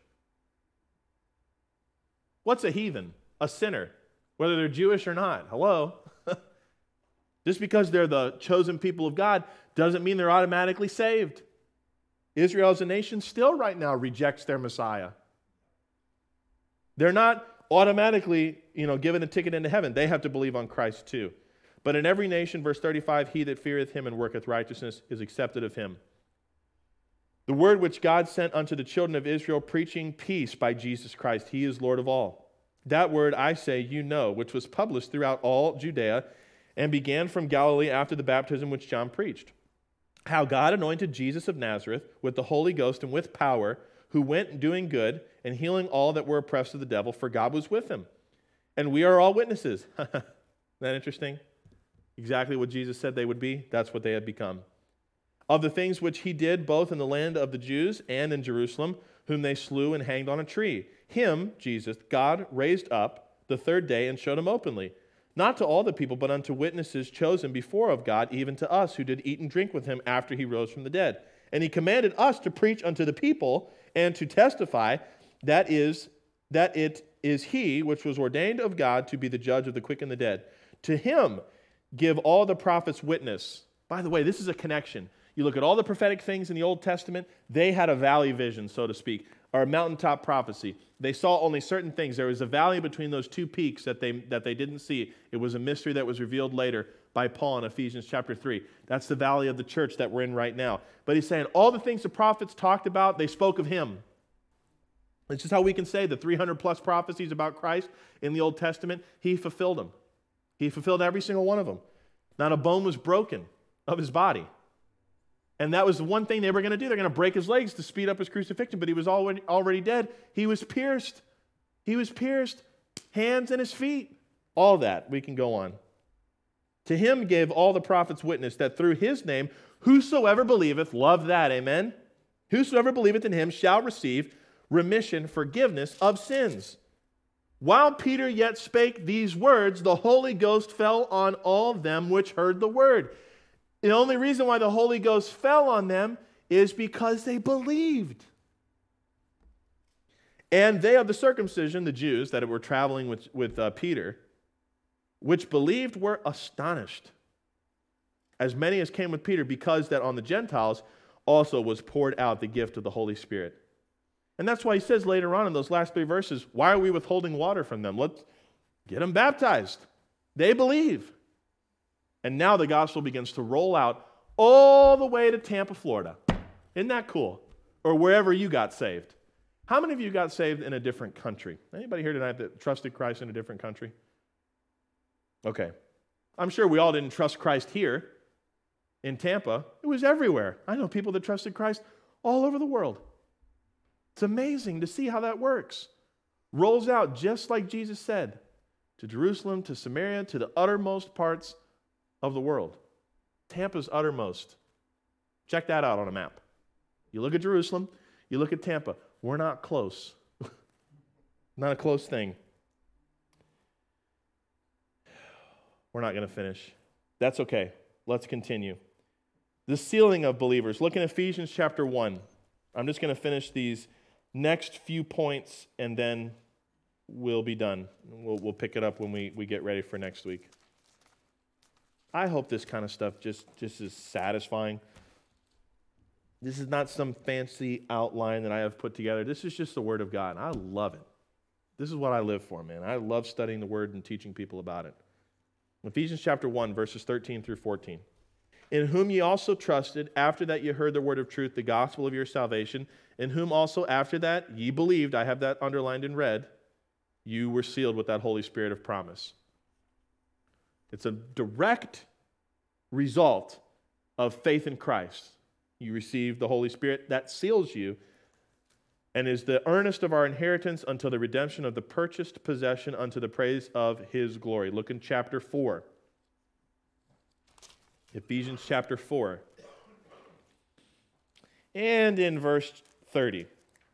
What's a heathen? A sinner, whether they're Jewish or not. Hello? Just because they're the chosen people of God doesn't mean they're automatically saved. Israel as a nation still right now rejects their Messiah. They're not automatically, you know, given a ticket into heaven. They have to believe on Christ too. But in every nation, verse thirty-five, he that feareth him and worketh righteousness is accepted of him. The word which God sent unto the children of Israel, preaching peace by Jesus Christ. He is Lord of all. That word, I say, you know, which was published throughout all Judea and began from Galilee after the baptism which John preached. How God anointed Jesus of Nazareth with the Holy Ghost and with power, who went doing good and healing all that were oppressed of the devil, for God was with him. And we are all witnesses. Isn't that interesting? Exactly what Jesus said they would be. That's what they had become. Of the things which he did both in the land of the Jews and in Jerusalem, whom they slew and hanged on a tree. Him, Jesus, God raised up the third day and showed him openly, not to all the people, but unto witnesses chosen before of God, even to us who did eat and drink with him after he rose from the dead. And he commanded us to preach unto the people and to testify that is that it is he which was ordained of God to be the judge of the quick and the dead. To him give all the prophets witness. By the way, this is a connection. You look at all the prophetic things in the Old Testament, they had a valley vision, so to speak, or a mountaintop prophecy. They saw only certain things. There was a valley between those two peaks that they, that they didn't see. It was a mystery that was revealed later by Paul in Ephesians chapter three. That's the valley of the church that we're in right now. But he's saying all the things the prophets talked about, they spoke of him. It's just how we can say the three hundred plus prophecies about Christ in the Old Testament, he fulfilled them. He fulfilled every single one of them. Not a bone was broken of his body. And that was the one thing they were going to do. They're going to break his legs to speed up his crucifixion, but he was already, already dead. He was pierced. He was pierced, hands and his feet. All that, we can go on. To him gave all the prophets witness that through his name, whosoever believeth, love that, amen? Whosoever believeth in him shall receive remission, forgiveness of sins. While Peter yet spake these words, the Holy Ghost fell on all them which heard the word. The only reason why the Holy Ghost fell on them is because they believed. And they of the circumcision, the Jews that were traveling with, with uh, Peter, which believed were astonished, as many as came with Peter, because that on the Gentiles also was poured out the gift of the Holy Spirit. And that's why he says later on in those last three verses, why are we withholding water from them? Let's get them baptized. They believe. And now the gospel begins to roll out all the way to Tampa, Florida. Isn't that cool? Or wherever you got saved. How many of you got saved in a different country? Anybody here tonight that trusted Christ in a different country? Okay. I'm sure we all didn't trust Christ here in Tampa. It was everywhere. I know people that trusted Christ all over the world. It's amazing to see how that works. Rolls out just like Jesus said, to Jerusalem, to Samaria, to the uttermost parts of the world. Tampa's uttermost. Check that out on a map. You look at Jerusalem, you look at Tampa. We're not close. Not a close thing. We're not going to finish. That's okay. Let's continue. The sealing of believers. Look in Ephesians chapter one. I'm just going to finish these next few points and then we'll be done. We'll, we'll pick it up when we, we get ready for next week. I hope this kind of stuff just, just is satisfying. This is not some fancy outline that I have put together. This is just the Word of God. I love it. This is what I live for, man. I love studying the Word and teaching people about it. Ephesians chapter one, verses thirteen through fourteen. In whom ye also trusted, after that ye heard the word of truth, the gospel of your salvation, in whom also after that ye believed, I have that underlined in red, you were sealed with that Holy Spirit of promise. It's a direct result of faith in Christ. You receive the Holy Spirit that seals you and is the earnest of our inheritance until the redemption of the purchased possession unto the praise of his glory. Look in chapter four. Ephesians chapter four. And in verse thirty.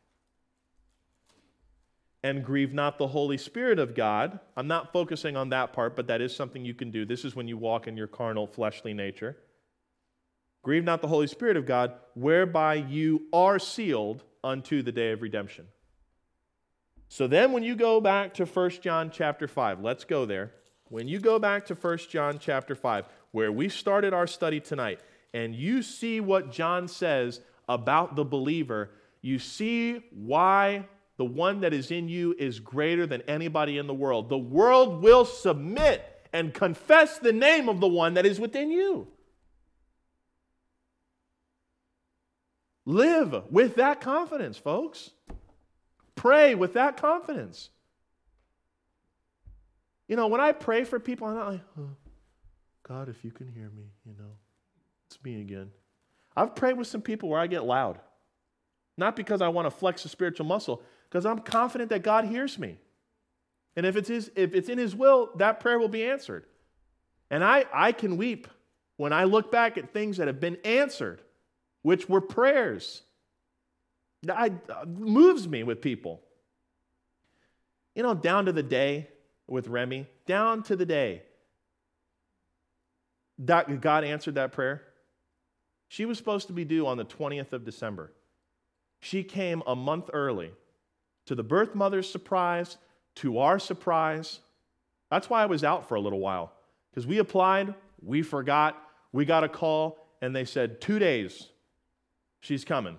And grieve not the Holy Spirit of God. I'm not focusing on that part, but that is something you can do. This is when you walk in your carnal, fleshly nature. Grieve not the Holy Spirit of God, whereby you are sealed unto the day of redemption. So then when you go back to First John chapter five, let's go there. When you go back to First John chapter five, where we started our study tonight, and you see what John says about the believer, you see why the one that is in you is greater than anybody in the world. The world will submit and confess the name of the one that is within you. Live with that confidence, folks. Pray with that confidence. You know, when I pray for people, I'm not like, oh, God, if you can hear me, you know, it's me again. I've prayed with some people where I get loud. Not because I want to flex a spiritual muscle, because I'm confident that God hears me. And if it's his, if it's in his will, that prayer will be answered. And I, I can weep when I look back at things that have been answered, which were prayers. It moves me with people. You know, down to the day with Remy, down to the day that God answered that prayer. She was supposed to be due on the twentieth of December. She came a month early, to the birth mother's surprise, to our surprise. That's why I was out for a little while, because we applied, we forgot, we got a call, and they said, two days, she's coming.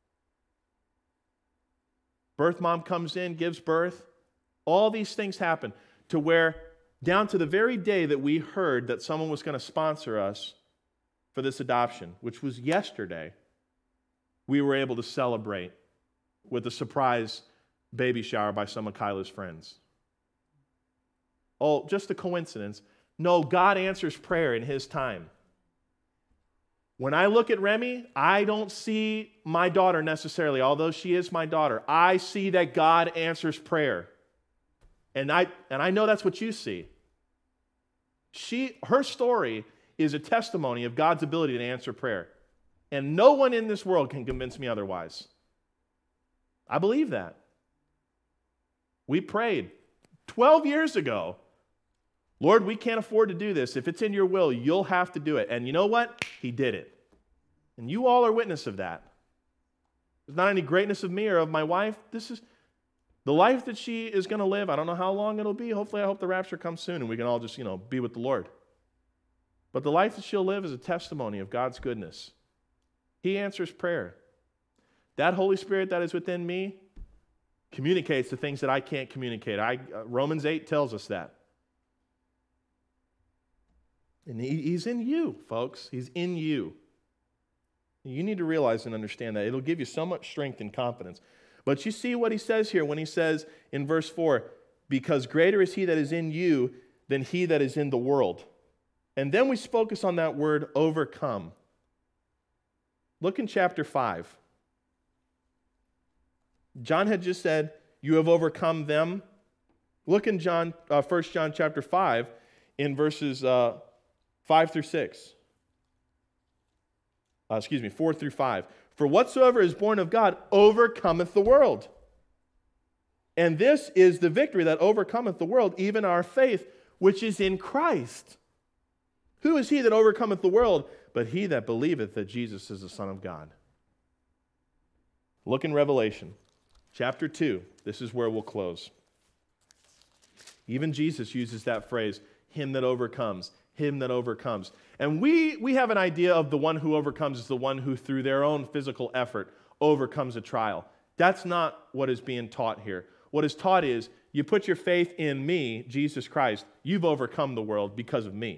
Birth mom comes in, gives birth. All these things happen to where down to the very day that we heard that someone was going to sponsor us for this adoption, which was yesterday, we were able to celebrate with a surprise baby shower by some of Kyla's friends. Oh, just a coincidence. No, God answers prayer in His time. When I look at Remy, I don't see my daughter necessarily, although she is my daughter. I see that God answers prayer. And I and I know that's what you see. She her story is a testimony of God's ability to answer prayer. And no one in this world can convince me otherwise. I believe that. We prayed twelve years ago. Lord, we can't afford to do this. If it's in your will, you'll have to do it. And you know what? He did it. And you all are witness of that. There's not any greatness of me or of my wife. This is the life that she is going to live. I don't know how long it'll be. Hopefully, I hope the rapture comes soon and we can all just, you know, be with the Lord. But the life that she'll live is a testimony of God's goodness. He answers prayer. That Holy Spirit that is within me communicates the things that I can't communicate. I, uh, Romans eight tells us that. And he, he's in you, folks. He's in you. You need to realize and understand that. It'll give you so much strength and confidence. But you see what he says here when he says in verse four, because greater is he that is in you than he that is in the world. And then we focus on that word overcome. Look in chapter five. John had just said, you have overcome them. Look in John, uh, First John chapter five in verses uh, five through six. Uh, excuse me, four through five. For whatsoever is born of God overcometh the world. And this is the victory that overcometh the world, even our faith, which is in Christ. Who is he that overcometh the world, but he that believeth that Jesus is the Son of God? Look in Revelation, chapter two. This is where we'll close. Even Jesus uses that phrase, him that overcomes, him that overcomes. And we, we have an idea of the one who overcomes is the one who, through their own physical effort, overcomes a trial. That's not what is being taught here. What is taught is, you put your faith in me, Jesus Christ, you've overcome the world because of me.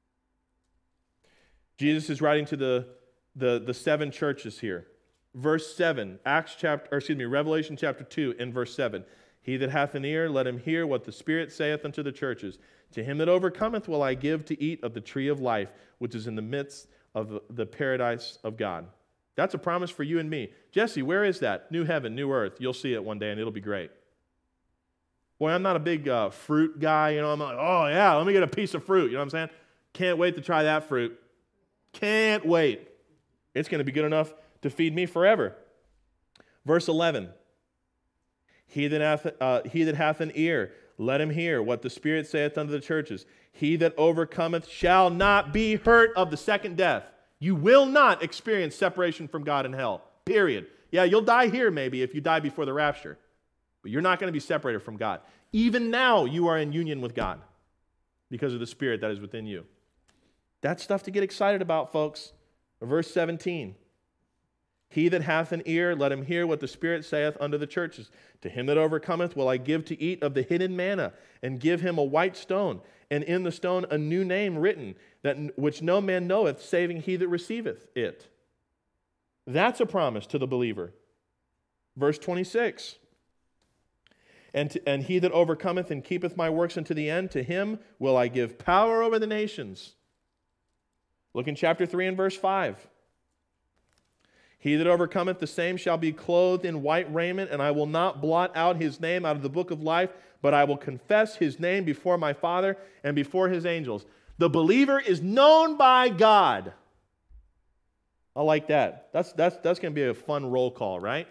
Jesus is writing to the, the, the seven churches here. Verse seven, Acts chapter, or excuse me, Revelation chapter two and verse seven. He that hath an ear, let him hear what the Spirit saith unto the churches. To him that overcometh will I give to eat of the tree of life, which is in the midst of the paradise of God. That's a promise for you and me. Jesse, where is that? New heaven, new earth. You'll see it one day and it'll be great. Boy, I'm not a big uh, fruit guy. You know, I'm like, oh yeah, let me get a piece of fruit. You know what I'm saying? Can't wait to try that fruit. Can't wait. It's going to be good enough to feed me forever. Verse eleven. He that hath, uh, he that hath an ear, let him hear what the Spirit saith unto the churches. He that overcometh shall not be hurt of the second death. You will not experience separation from God in hell. Period. Yeah, you'll die here maybe if you die before the rapture. But you're not going to be separated from God. Even now you are in union with God because of the Spirit that is within you. That's stuff to get excited about, folks. Verse seventeen. He that hath an ear, let him hear what the Spirit saith unto the churches. To him that overcometh will I give to eat of the hidden manna, and give him a white stone, and in the stone a new name written, that which no man knoweth, saving he that receiveth it. That's a promise to the believer. Verse twenty-six. And, to, and he that overcometh and keepeth my works unto the end, to him will I give power over the nations. Look in chapter three and verse five. He that overcometh, the same shall be clothed in white raiment, and I will not blot out his name out of the book of life, but I will confess his name before my Father and before his angels. The believer is known by God. I like that. That's, that's, that's going to be a fun roll call, right?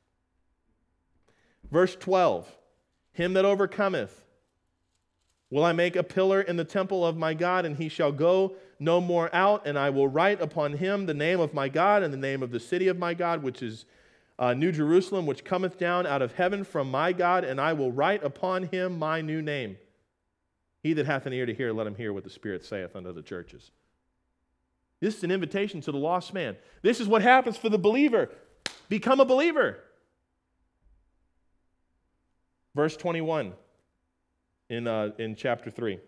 Verse twelve. Him that overcometh will I make a pillar in the temple of my God, and he shall go no more out, and I will write upon him the name of my God and the name of the city of my God, which is uh, New Jerusalem, which cometh down out of heaven from my God, and I will write upon him my new name. He that hath an ear to hear, let him hear what the Spirit saith unto the churches. This is an invitation to the lost man. This is what happens for the believer. Become a believer. Verse twenty-one in, uh, in chapter three.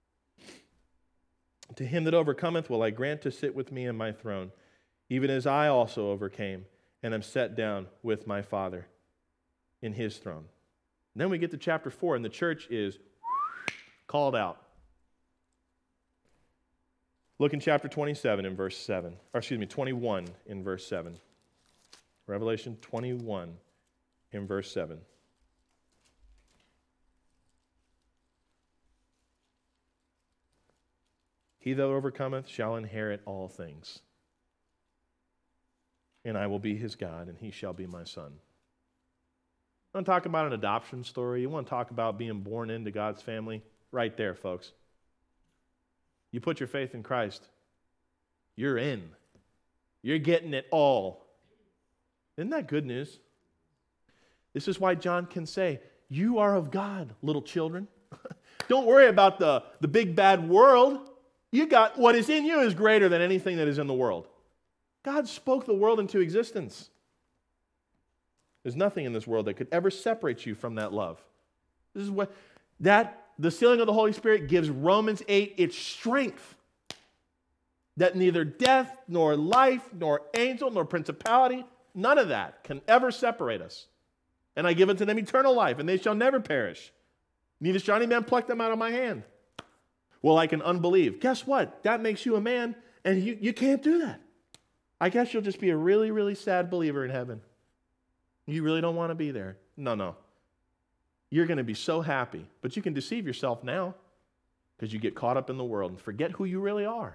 To him that overcometh will I grant to sit with me in my throne, even as I also overcame and am set down with my Father in his throne. And then we get to chapter four, and the church is called out. Look in chapter twenty-seven in verse seven. Or excuse me, twenty-one in verse seven. Revelation twenty-one in verse seven. He that overcometh shall inherit all things. And I will be his God, and he shall be my son. You want to talk about an adoption story? You want to talk about being born into God's family? Right there, folks. You put your faith in Christ, you're in. You're getting it all. Isn't that good news? This is why John can say, you are of God, little children. Don't worry about the, the big bad world. You got what is in you is greater than anything that is in the world. God spoke the world into existence. There's nothing in this world that could ever separate you from that love. This is what that the sealing of the Holy Spirit gives Romans eight its strength. That neither death, nor life, nor angel, nor principality, none of that can ever separate us. And I give unto them eternal life, and they shall never perish. Neither shall any man pluck them out of my hand. Well, I can unbelieve. Guess what? That makes you a man, and you, you can't do that. I guess you'll just be a really, really sad believer in heaven. You really don't want to be there. No, no. You're going to be so happy, but you can deceive yourself now because you get caught up in the world and forget who you really are.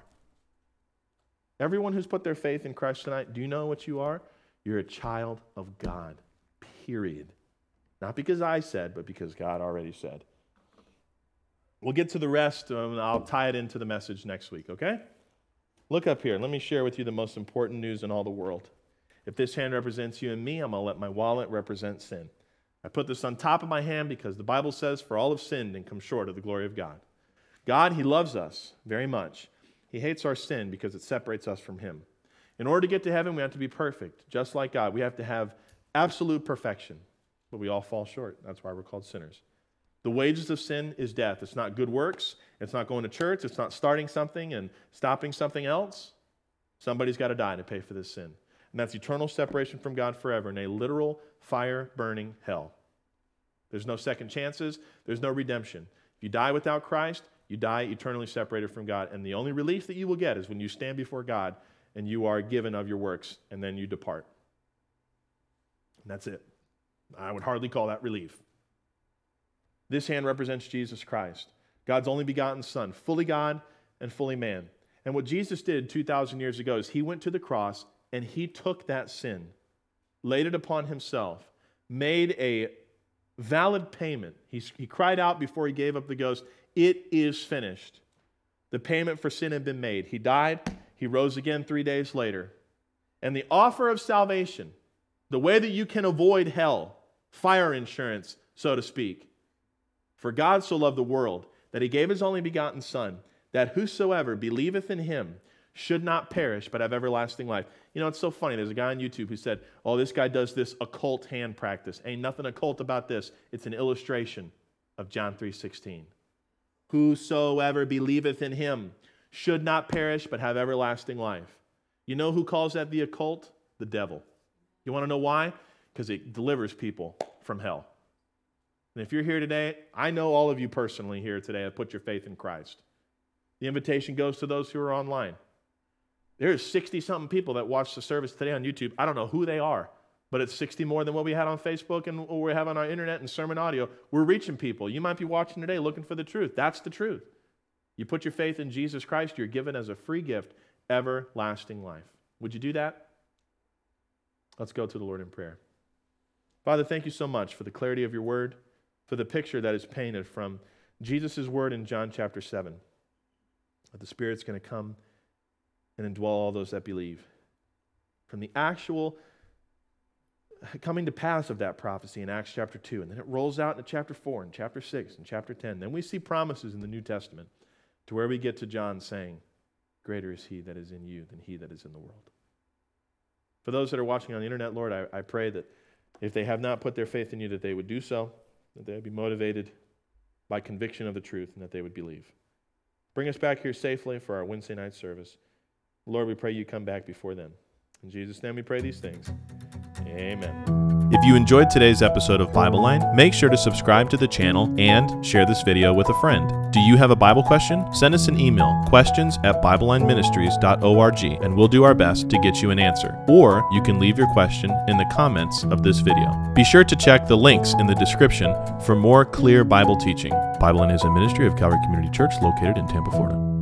Everyone who's put their faith in Christ tonight, do you know what you are? You're a child of God, period. Not because I said, but because God already said. We'll get to the rest, and I'll tie it into the message next week, okay? Look up here. Let me share with you the most important news in all the world. If this hand represents you and me, I'm going to let my wallet represent sin. I put this on top of my hand because the Bible says, for all have sinned and come short of the glory of God. God, he loves us very much. He hates our sin because it separates us from him. In order to get to heaven, we have to be perfect, just like God. We have to have absolute perfection, but we all fall short. That's why we're called sinners. The wages of sin is death. It's not good works. It's not going to church. It's not starting something and stopping something else. Somebody's got to die to pay for this sin. And that's eternal separation from God forever in a literal fire-burning hell. There's no second chances. There's no redemption. If you die without Christ, you die eternally separated from God. And the only relief that you will get is when you stand before God and you are given of your works, and then you depart. And that's it. I would hardly call that relief. This hand represents Jesus Christ, God's only begotten Son, fully God and fully man. And what Jesus did two thousand years ago is he went to the cross and he took that sin, laid it upon himself, made a valid payment. He, he cried out before he gave up the ghost, it is finished. The payment for sin had been made. He died, he rose again three days later. And the offer of salvation, the way that you can avoid hell, fire insurance, so to speak, for God so loved the world that he gave his only begotten Son, that whosoever believeth in him should not perish but have everlasting life. You know, it's so funny. There's a guy on YouTube who said, oh, this guy does this occult hand practice. Ain't nothing occult about this. It's an illustration of John three sixteen. Whosoever believeth in him should not perish but have everlasting life. You know who calls that the occult? The devil. You want to know why? Because it delivers people from hell. And if you're here today, I know all of you personally here today have put your faith in Christ. The invitation goes to those who are online. There's sixty-something people that watch the service today on YouTube. I don't know who they are, but it's sixty more than what we had on Facebook and what we have on our internet and sermon audio. We're reaching people. You might be watching today looking for the truth. That's the truth. You put your faith in Jesus Christ, you're given as a free gift everlasting life. Would you do that? Let's go to the Lord in prayer. Father, thank you so much for the clarity of your word, for the picture that is painted from Jesus' word in John chapter seven. That the Spirit's going to come and indwell all those that believe. From the actual coming to pass of that prophecy in Acts chapter two, and then it rolls out into chapter four and chapter six and chapter ten. Then we see promises in the New Testament to where we get to John saying, greater is he that is in you than he that is in the world. For those that are watching on the internet, Lord, I, I pray that if they have not put their faith in you, that they would do so, that they would be motivated by conviction of the truth, and that they would believe. Bring us back here safely for our Wednesday night service. Lord, we pray you come back before then. In Jesus' name we pray these things. Amen. If you enjoyed today's episode of Bible Line, make sure to subscribe to the channel and share this video with a friend. Do you have a Bible question? Send us an email, questions at bible line ministries dot org, and we'll do our best to get you an answer. Or you can leave your question in the comments of this video. Be sure to check the links in the description for more clear Bible teaching. Bible Line is a ministry of Calvary Community Church located in Tampa, Florida.